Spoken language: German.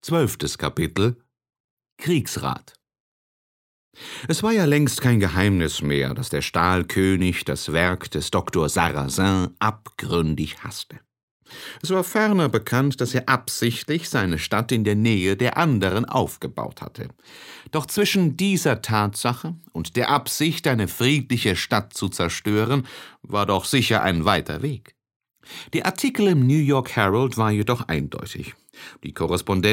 12. Kapitel Kriegsrat. Es war ja längst kein Geheimnis mehr, dass der Stahlkönig das Werk des Dr. Sarrazin abgründig hasste. Es war ferner bekannt, dass er absichtlich seine Stadt in der Nähe der anderen aufgebaut hatte. Doch zwischen dieser Tatsache und der Absicht, eine friedliche Stadt zu zerstören, war doch sicher ein weiter Weg. Der Artikel im New York Herald war jedoch eindeutig. Die Korrespondenten